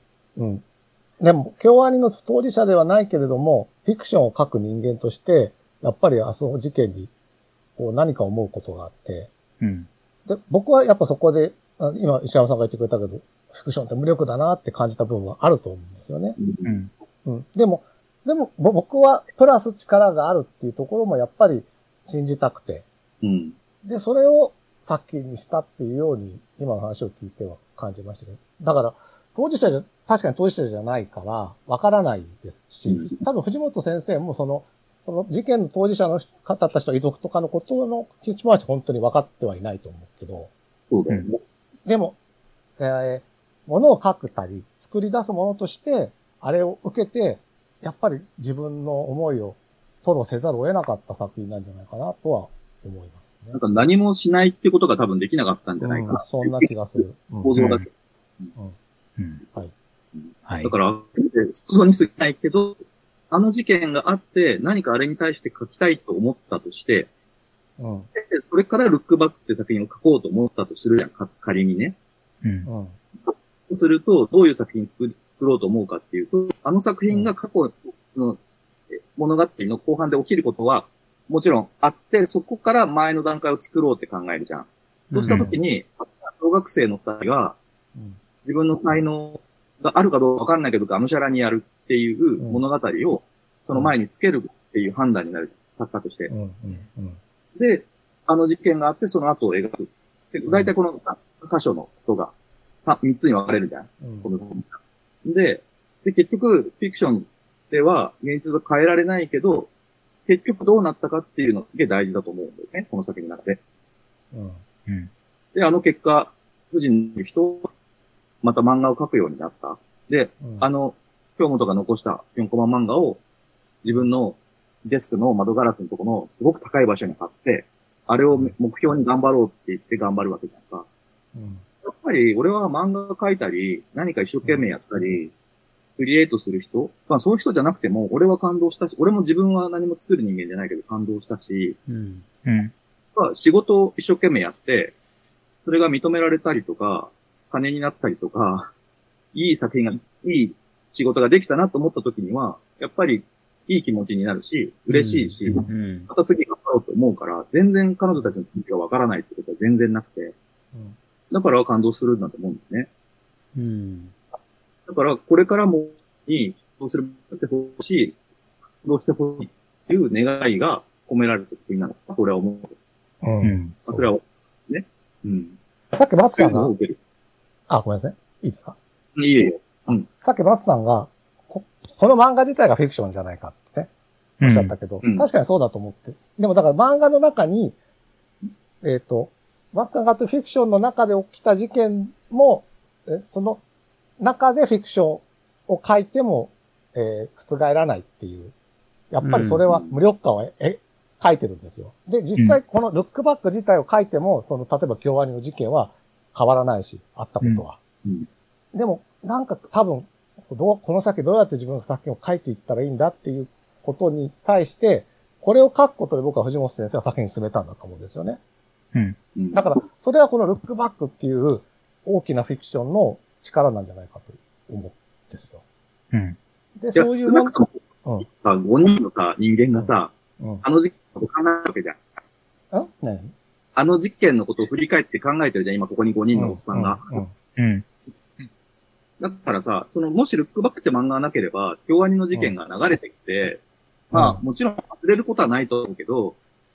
うん。でも、京アニの当事者ではないけれども、フィクションを書く人間として、やっぱりあその事件に、こう何か思うことがあって、 うん。 で、僕はやっぱそこで、今石山さんが言ってくれたけど、フィクションって無力だなって感じた部分はあると思うんですよね。 うん。 うん。でも、でも僕はプラス力があるっていうところもやっぱり信じたくて。 うん。 で、それを作品にしたっていうように、今の話を聞いては感じましたけど。だから、当事者じゃ、確かに当事者じゃないから、わからないですし、うん、多分藤本先生もその、その事件の当事者の方たちと遺族とかのことの気持ちは本当に分かってはいないと思うけど。 そうだよね。 でも、えー、物を書くたり、作り出すものとして、あれを受けて、やっぱり自分の思いを吐露せざるを得なかった作品なんじゃないかなとは思いますね。 なんか何もしないってことが多分できなかったんじゃないかな。 うん、そんな気がする。 構造だけど。 うんうんうん。 はい。 はい。 だから、そうにすぎないけど、あの事件があって何かあれに対して書きたいと思ったとして、 うん、 でそれからルックバックって作品を書こうと思ったとするじゃん、仮にね。 うん。 そうすると、どういう作品作り、作ろうと思うかっていうと、あの作品が過去の物語の後半で起きることは、もちろんあって、そこから前の段階を作ろうって考えるじゃん。そうしたときに、小学生の二人が、自分の才能があるかどうかわかんないけど、がむしゃらにやるっていう物語を、その前につけるっていう判断になる、作家として。で、あの実験があって、その後を描く。で、大体この箇所の人が三つに分かれるじゃん。こので、で、結局、フィクションでは現実を変えられないけど、結局どうなったかっていうのがすげえ大事だと思うんだよね、この作品の中で。 うんうん、 で、あの結果、夫人の人は、また漫画を描くようになった。で、うん、あの、京本が残したよんコマ漫画を自分のデスクの窓ガラスのところのすごく高い場所に貼って、あれを目標に頑張ろうって言って頑張るわけじゃんか。うん、やっぱり俺は漫画描いたり、何か一生懸命やったり、クリエイトする人、まあそういう人じゃなくても、俺は感動したし、俺も自分は何も作る人間じゃないけど感動したし、 うんうん、 まあ仕事を一生懸命やって、それが認められたりとか、金になったりとか、いい作品が、いい仕事ができたなと思った時には、やっぱりいい気持ちになるし、嬉しいし、うんうん、また次頑張ろうと思うから、全然彼女たちの気持ちがわからないってことは全然なくて、うん、だから感動するんだと思うんですね。 うん、 だから、これからもに、どうするってほしい、どうしてほしいっていう願いが込められた作品なのか、これは思う。 うん。 それは、ね。うん。 さっき松さんが、あ、ごめんなさい。いいですか？ いいよ。うん。 さっき松さんがこ、この漫画自体がフィクションじゃないかってね、おっしゃったけど、うん、確かにそうだと思って。でもだから漫画の中に、えっと、松さんがとフィクションの中で起きた事件も、えその中でフィクションを書いても、えー、覆らないっていう。やっぱりそれは無力感をえ書いてるんですよ。で、実際このルックバック自体を書いても、その、例えば京アニの事件は変わらないし、あったことは。 うんうん、 でも、なんか多分、どう、この先どうやって自分の作品を書いていったらいいんだっていうことに対して、これを書くことで僕は藤本先生は作品に進めたんだと思うんですよね。 うん。 だから、それはこのルックバックっていう大きなフィクションの力なんじゃないかと思うんですよ。 うん。 で、そういうもの、うん、さ、ごにんのさ、人間がさ、うんうん、あの事件のことを考えるわけじゃん。 ん何あの事件のことを振り返って考えてるじゃん、今ここにごにんのおっさんが。 うん。うん。 だからさ、その、もしルックバックって漫画がなければ、京アニの事件が流れてきて、うん、まあ、もちろん忘れることはないと思うけど、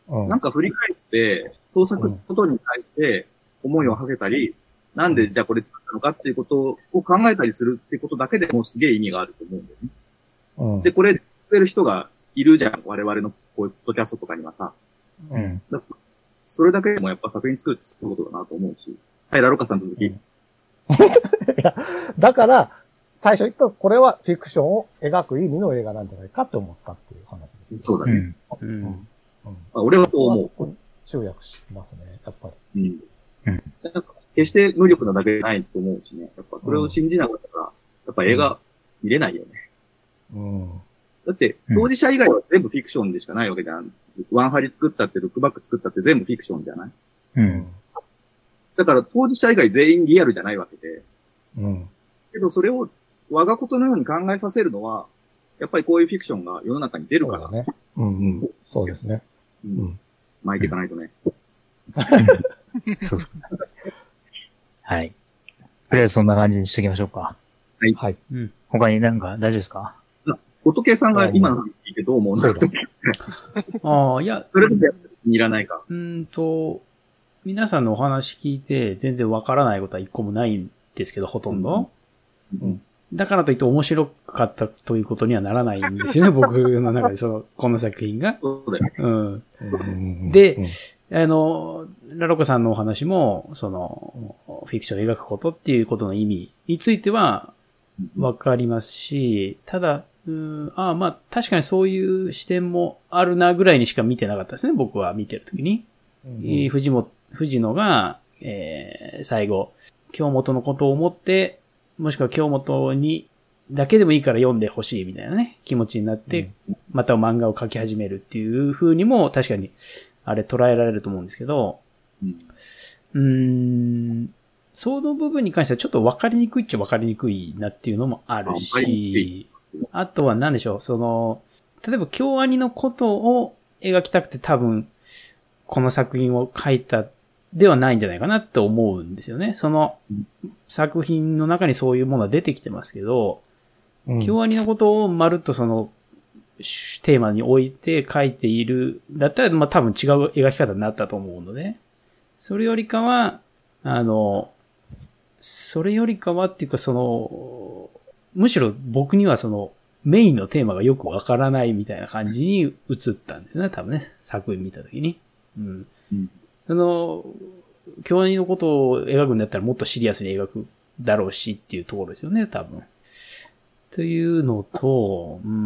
うん。 なんか振り返って、創作のことに対して思いを馳せたり、なんでじゃあこれ作ったのかっていうことを考えたりするっていうことだけでもすげえ意味があると思うんだよね。 うん。 で、これ、作れる人がいるじゃん。我々のこういうポッドキャストとかにはさ。 うん。 だからそれだけでもやっぱ作品作るってすごいことだなと思うし。はい、ラロカさん続き。 うん、いや、だから、最初言ったこれはフィクションを描く意味の映画なんじゃないかって思ったっていう話です。 そうだね。 うん。うん。うん、 あ、俺はそう思う。 集約しますね、やっぱり。 うん。うん。なんか決して無力なだけじゃないと思うしね。やっぱそれを信じなかったら、やっぱ映画見れないよね。うん。だって、当事者以外は全部フィクションでしかないわけじゃん。ワンハリ作ったって、ルックバック作ったって全部フィクションじゃない？うん。だから当事者以外全員リアルじゃないわけで。うん。けどそれを我がことのように考えさせるのは、やっぱりこういうフィクションが世の中に出るから。そうだね。うんうん。そうですね。うん。巻いていかないとね。 そうですね。はい。とりあえずそんな感じにしときましょうか。 はい。はい。 うん。他になんか大丈夫ですか？ 仏さんが今の話聞いてどう思うの？ ああ、いや。 それでいらないか。 うんと、皆さんのお話聞いて全然わからないことは一個もないんですけど、ほとんど。うんうん、だからといって面白かったということにはならないんですよね、僕の中で、その、この作品が。 そうだよ。 うん。で、あの、ラロコさんのお話も、その、フィクションを描くことっていうことの意味についてはわかりますし、ただ、うん、ああ、まあ、確かにそういう視点もあるなぐらいにしか見てなかったですね、僕は見てるときに。うん、藤本、藤野が、えー、最後、京本のことを思って、もしくは京本にだけでもいいから読んでほしいみたいなね、気持ちになって、また漫画を描き始めるっていう風にも確かに、あれ捉えられると思うんですけど、うん、うーん、その部分に関してはちょっと分かりにくいっちゃ分かりにくいなっていうのもあるし、あとは何でしょう、その、例えば京アニのことを描きたくて多分、この作品を書いたではないんじゃないかなって思うんですよね。その作品の中にそういうものは出てきてますけど、うん、京アニのことをまるっとそのテーマに置いて書いているだったら、まあ多分違う描き方になったと思うので、それよりかは、あの、それよりかはっていうかその、むしろ僕にはそのメインのテーマがよくわからないみたいな感じに映ったんですね、多分ね、作品見たときに。うんうんその、京アニのことを描くんだったらもっとシリアスに描くだろうしっていうところですよね、多分。というのと、うん。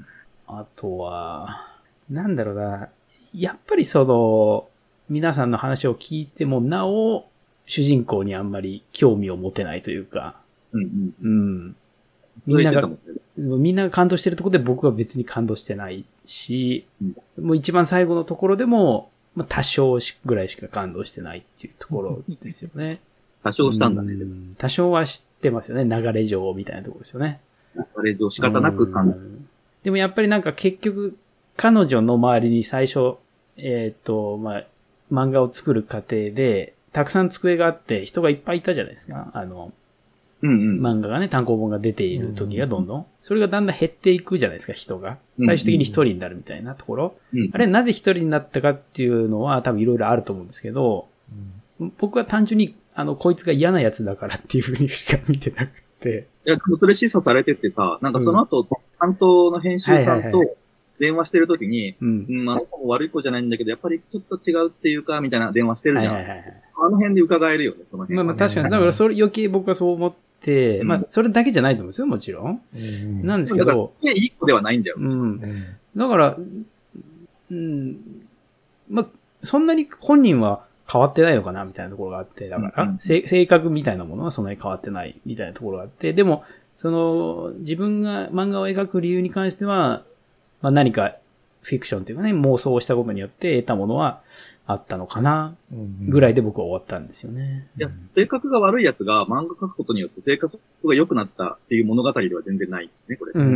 あとは、なんだろうな。やっぱりその、皆さんの話を聞いてもなお、主人公にあんまり興味を持てないというか、うん、うん。うん。みんなが、みんなが感動してるところで僕は別に感動してないし、うん、もう一番最後のところでも、まあ、多少ぐらいしか感動してないっていうところですよね。 多少したんだね。 多少は知ってますよね。流れ上みたいなところですよね。 流れ上仕方なく感動。 でもやっぱりなんか結局、彼女の周りに最初、えっと、まあ、漫画を作る過程で、たくさん机があって人がいっぱいいたじゃないですか。あの、うんうん、漫画がね、単行本が出ている時がどんどん。それがだんだん減っていくじゃないですか、人が。最終的に一人になるみたいなところ。うんうん、あれなぜ一人になったかっていうのは多分いろいろあると思うんですけど、うん、僕は単純に、あの、こいつが嫌なやつだからっていうふうにしか見てなくて。 いや、でもそれ示唆されててさ、なんかその後、うん、担当の編集さんと電話してる時に、うん、うん、まあ、悪い子じゃないんだけど、やっぱりちょっと違うっていうか、みたいな電話してるじゃん。はいはいはい、あの辺で伺えるよね、その辺。 まあまあ確かに。だからそれ余計僕はそう思って、うん、まあそれだけじゃないと思うんですよ、もちろん。うん、なんですけど。だからいい子ではないんだよ。 うん。だから、うん、まあそんなに本人は変わってないのかな、みたいなところがあって、だから、うん、性格みたいなものはそんなに変わってないみたいなところがあって、でも、その、自分が漫画を描く理由に関しては、まあ何かフィクションというかね、妄想をしたことによって得たものはあったのかな、ぐらいで僕は終わったんですよね。 いや、性格が悪いやつが漫画描くことによって性格が良くなったっていう物語では全然ないね、これ。うん。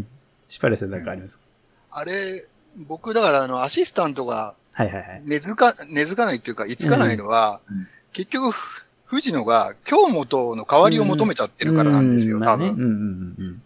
シパレスなんかありますか？ あれ、僕だからあの、アシスタントが、 はいはいはい。 根付か、根付かないっていうか、居つかないのは、うん、結局、藤野が京本の代わりを求めちゃってるからなんですよ、うん、多分。うんうんうん、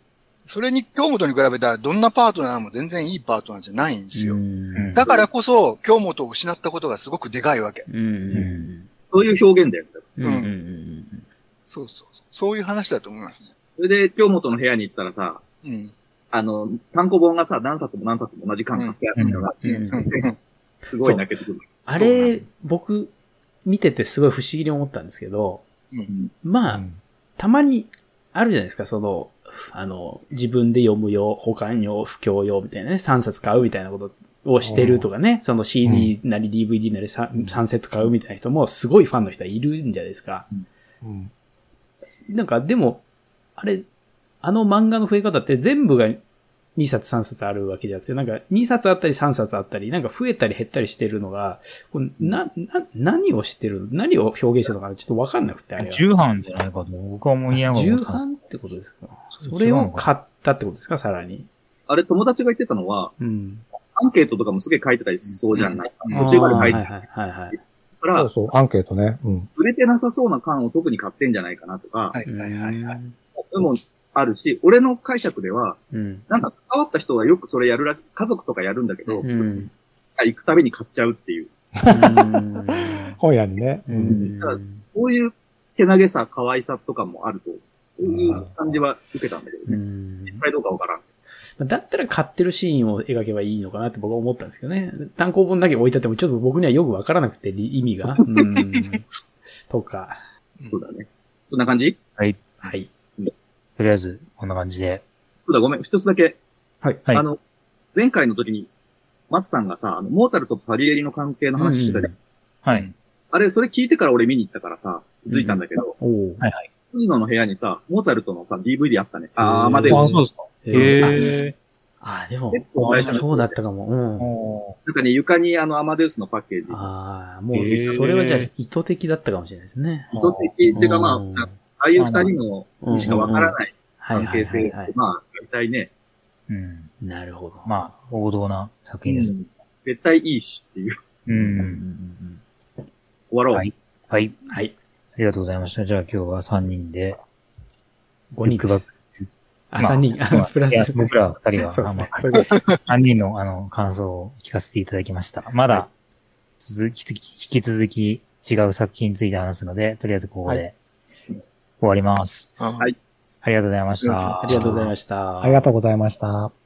それに、京本に比べたらどんなパートナーも全然いいパートナーじゃないんですよ。 うんだからこそ、京本を失ったことがすごくでかいわけ。 うんうんそういう表現だよ。 うんうんうんそうそうそう。そういう話だと思いますね。 それで、京本の部屋に行ったらさ、 うん。 あの、単行本がさ、何冊も何冊も同じ感覚であるのが、 うん。うん。 すごい泣けてくる。 あれ、僕、見ててすごい不思議に思ったんですけど、 うん。 まあ、 うんたまにあるじゃないですか、その、あの、自分で読むよ、保管用、布教用みたいなね、さんさつ買うみたいなことをしてるとかね、その シーディー なり ディーブイディー なり 3, さんセット買うみたいな人もすごいファンの人はいるんじゃないですか。 うんなんか、でも、あれ、あの漫画の増え方って全部がにさつさんさつあるわけじゃなくて、なんかにさつあったりさんさつあったり、なんか増えたり減ったりしてるのが、これな、な、何をしてる何を表現してるのかなちょっとわかんなくて、あれは。 重版じゃないかと僕は思いながら思重ったんです版ってことですかそうそれを買ったってことですかさらに。 あれ、友達が言ってたのは、 うん。 アンケートとかもすげえ書いてたりしそうじゃないか。 うん途中まで書いてたはいはいはいはい。 から、 そうそう、アンケートね。うん。 売れてなさそうな缶を特に買ってんじゃないかなとか、 はいはいはいはい。 でもあるし、俺の解釈では、 うん。 なんか関わった人はよくそれやるらしい。家族とかやるんだけど、 うん。 行くたびに買っちゃうっていう。 本屋にね。 ううんん。 だからそういうけなげさ、可愛さとかもあると、そういう感じは受けたんだけどうね。 ん実際どうかわからん。 だったら買ってるシーンを描けばいいのかなって僕は思ったんですけどね。単行本だけ置いてあってもちょっと僕にはよくわからなくて意味が。うん。とか。 そうだね。そんな感じはい。 はい。 とりあえず、こんな感じで。 そうだ、ごめん。一つだけ。 はい。 はいあの、前回の時に、松さんがさ、あの、モーツァルトとサリエリの関係の話してたじゃん。 はい。 あれ、それ聞いてから俺見に行ったからさ、気づいたんだけど、 おお。 はいはい。 藤野の部屋にさ、モーツァルトのさ、ディーブイディー あったね。あー、まであ、そうですか。 へへえ。 あ、でも結構最初、のそうだったかも。うん。 おなんかね、床にあの、アマデウスのパッケージ。 ああ、もう、 へーそれはじゃあ意図的だったかもしれないですね。 意図的っていうかまうんあ、ああいう二人のにしかわからないはいはい関係性はいはい。 まあ、大体ね、 うん。 なるほど。 まあ、王道な作品です。 うん絶対いいしっていう。 ううんうんうんん。 うん。 終わろう。 はい。はい。 はい。 ありがとうございました。じゃあ今日はさんにんで、 ごにんです。あ、さんにん。 まああプラいやス。 僕らはふたりは、 そうですねまあ。 そういうことです。 さんにんのあの感想を聞かせていただきました。まだ続き、引き続き違う作品について話すので、とりあえずここで終わります。 ははい。 ありがとうございました。 ありがとうございました。 ありがとうございました。